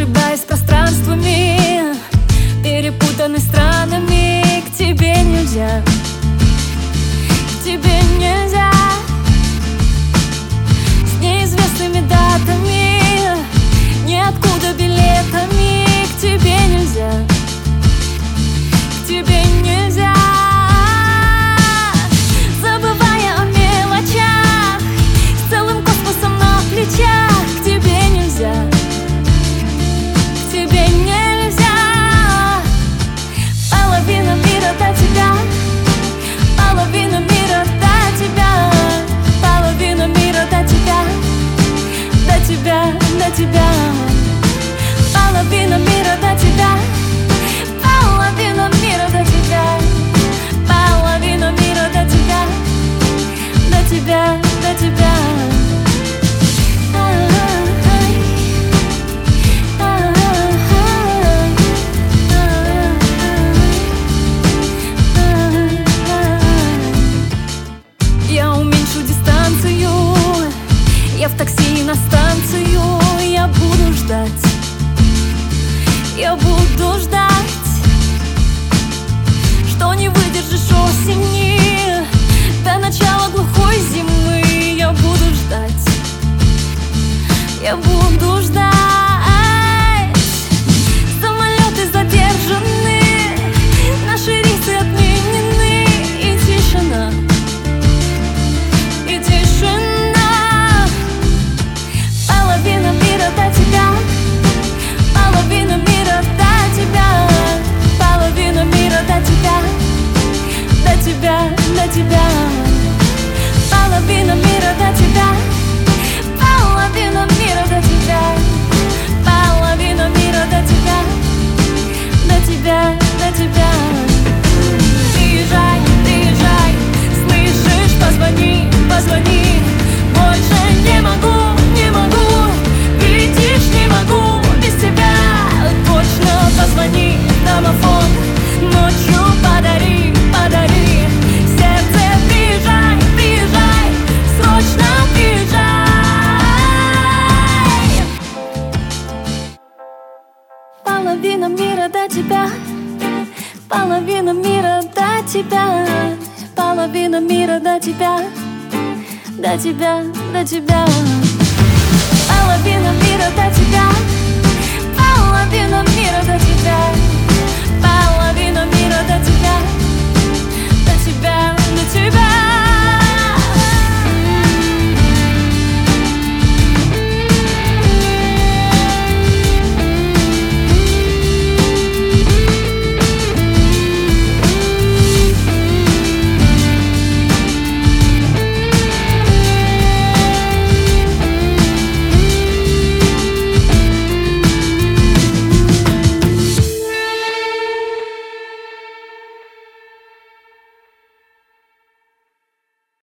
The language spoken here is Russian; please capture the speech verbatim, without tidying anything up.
ошибаясь пространствами, перепутаны странами. К тебе нельзя, к тебе нельзя. С неизвестными датами, ниоткуда билетами. К тебе нельзя, к тебе нельзя. Забывая о мелочах, с целым космосом на плечах. К тебе нельзя, к тебе нельзя. Половина мира до тебя, половина мира до тебя, половина мира до тебя, до тебя, до тебя. Половина мира до тебя, половина мира до тебя, половина мира до тебя, до тебя, до тебя. Я уменьшу дистанцию, я в такси на станцию. Я буду ждать, я буду ждать, что не выдержишь осени до начала глухой зимы. Я буду ждать, я буду ждать. Самолеты задержаны, наши рейсы отменены. И тишина, и тишина. Половина мира до тебя, половина мира до тебя, половина мира до тебя, до тебя, до тебя. Половина мира до тебя, половина мира до тебя, половина мира до тебя, до тебя, до тебя. Приезжай, приезжай, слышишь, позвони, позвони. Больше не могу, не могу, видишь, не могу без тебя. Точно позвони, домофон, ночью подари, подари. Сердце, приезжай, приезжай, срочно приезжай. Половина мира до тебя, половина мира до тебя, половина мира до тебя, до тебя, до тебя. Половина мира до тебя, половина мира до тебя, половина